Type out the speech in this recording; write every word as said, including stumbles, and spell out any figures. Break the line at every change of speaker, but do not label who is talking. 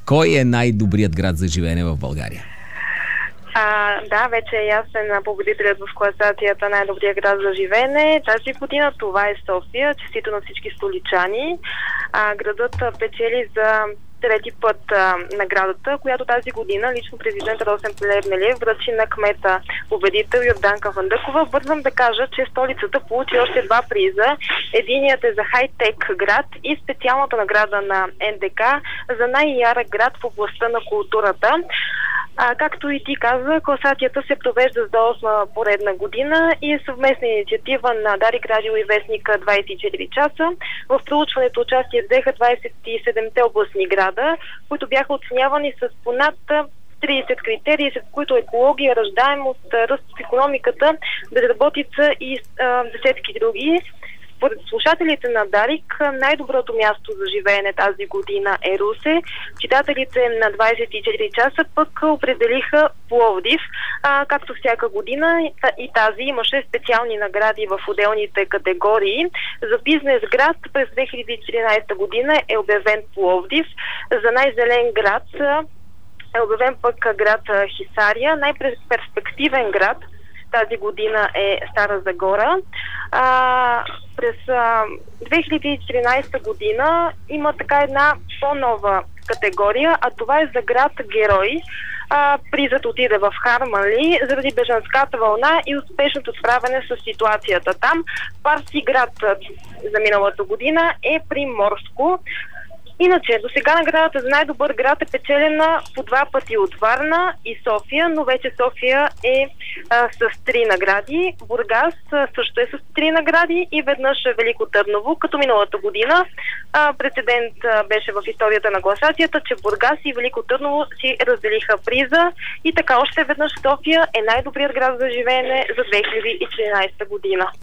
Кой е най-добрият град за живеене в България?
А, да, вече е ясен победителят в класацията най-добрия град за живеене. Тази година това е София, честито на всички столичани. А, градът печели за трети път а, наградата, която тази година лично президент Росен Плевнелиев връчи на кмета победител Йорданка Фандъкова. Бързам да кажа, че столицата получи още два приза. Единият е за хай-тек град и специалната награда на Н Д К за най-ярък град в областта на културата. А, както и ти каза, класацията се провежда за осма поредна година и е съвместна инициатива на Дарик Радио и вестника двайсет и четири часа. В проучването участие взеха двайсет и седемте областни града, които бяха оценявани с понад трийсет критерии, след които екология, раждаемост, ръст в икономиката, безработица и а, десетки други. Според слушателите на Дарик, най-доброто място за живеене тази година е Русе. Читателите на двайсет и четири часа пък определиха Пловдив. А, както всяка година и тази имаше специални награди в отделните категории. За бизнес град през две хиляди и четиринайсета година е обявен Пловдив. За най-зелен град е обявен пък град Хисария. Най-перспективен град тази година е Стара Загора. А, през а, две хиляди и четиринайсета година има така една по-нова категория, а това е за град Герой. А, призът отиде в Харманли заради бежанската вълна и успешното справяне с ситуацията там. Парси град за миналата година е Приморско. Иначе, до сега наградата за най-добър град е печелена по два пъти от Варна и София, но вече София е а, с три награди. Бургас а, също е с три награди и веднъж Велико Търново, като миналата година. А, прецедент а, беше в историята на класацията, че Бургас и Велико Търново си разделиха приза и така още веднъж София е най-добрият град за живеене за две хиляди и четиринайсета година.